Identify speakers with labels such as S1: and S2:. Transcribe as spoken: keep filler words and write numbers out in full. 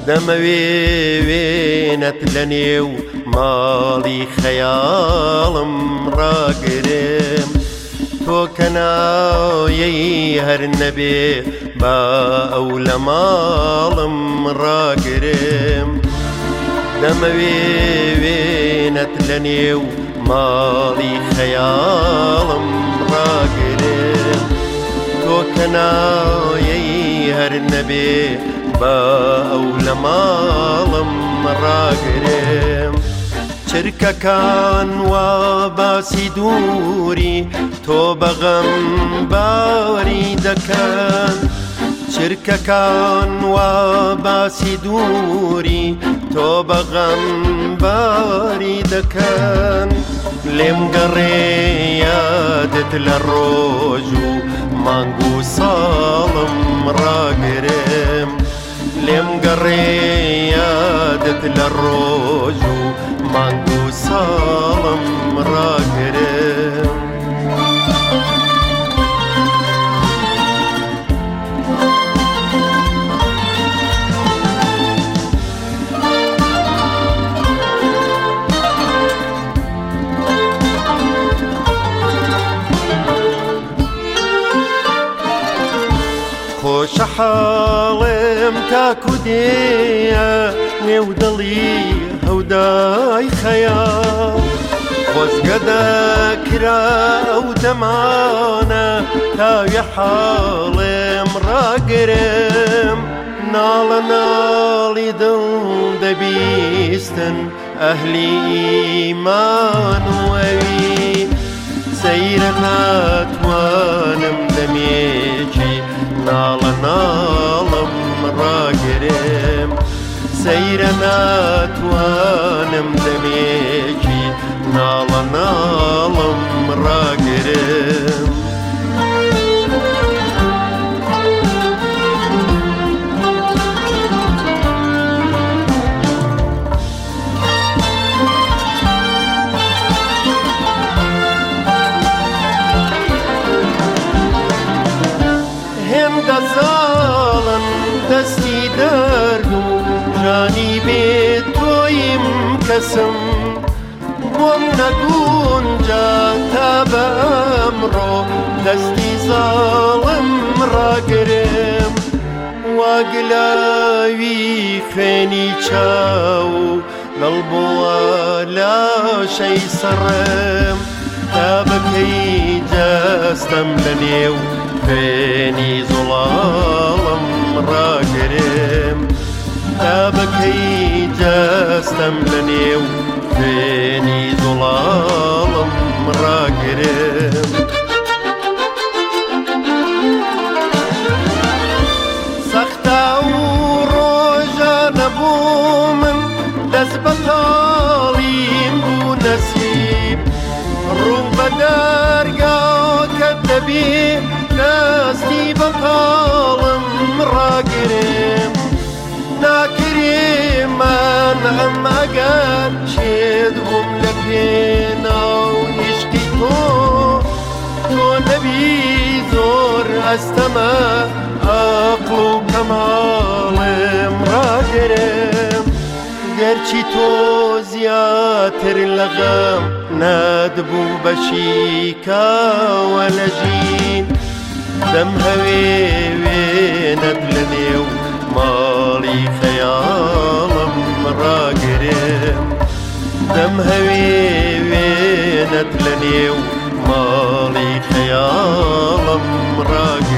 S1: دەمەوێ وێنەت لە نێو ماڵی خەیاڵم ڕاگرم تۆ کە نایەی هەر نەبێ با ئەو لە ماڵم ڕاگرم دەمەوێ وێنەت لە نێو ماڵی خەیاڵم ڕاگرم تۆ کە نایەی هەر نەبێ با ئەو لە ماڵم ڕاگرم چرکەکان وا باسی دووری تۆ بەغەم باری دەکەن چرکەکان وا باسی دووری تۆ بەغەم باری دەکەن لێم گەڕێ یادت لە ڕۆژ و مانگ و ساڵم ڕاگرم لێم گەڕێ یادت لە ڕۆژ و مانگ و ساڵم ڕاگرم خۆشە حاڵم تاکو دێیە نێو دڵی هەودای خەیاڵ خۆزگە دەکرا ئەو دەمانە تاوی حاڵم ڕاگرم ناڵە ناڵی دڵ دەبیستن ئەهلی ئیمان و ئەوی سەیرە ناتوانم دەمێکی ناڵە ناڵم ڕاگرم سەیرە ناتوانم دەمێکی ناڵە ناڵم ڕاگرم هێندە زاڵم دەستی دەرد و ژانی بێ تۆیم کەسم بۆم نەگونجا تا بە ئەمڕۆ دەستی زاڵم ڕاگرم واگلاوی خوێنی چاو لەڵ بووە لاشەی سەڕم تا بکەی جەستەم لە نێو خوێنی زوڵاڵم ڕاگرم تا بکەی جەستەم لە نێو خوێنی زوڵاڵم ڕاگرم سەختە و ڕۆژانە بوو من دەست بەتاڵیم بوو نەسیب ڕوو بە دەرگاکە دەبێ دەستی بەتاڵم ڕاگرم ناکرێمان ئەم ئەگەر شێد بووم لە پێناو عیشقی تۆ تۆ نەبی زۆر ئەستەمە عەقڵ و کەماڵم ڕاگرم گەرچی تۆ زیاتر لە غەم نەدبوو بەشی کاوە لە ژین دەم هەوێ وێنەت لە نێو ماڵی خەیاڵم ڕاگرم دەم هەوێ وێنەت لە نێو ماڵی خەیاڵم ڕاگرم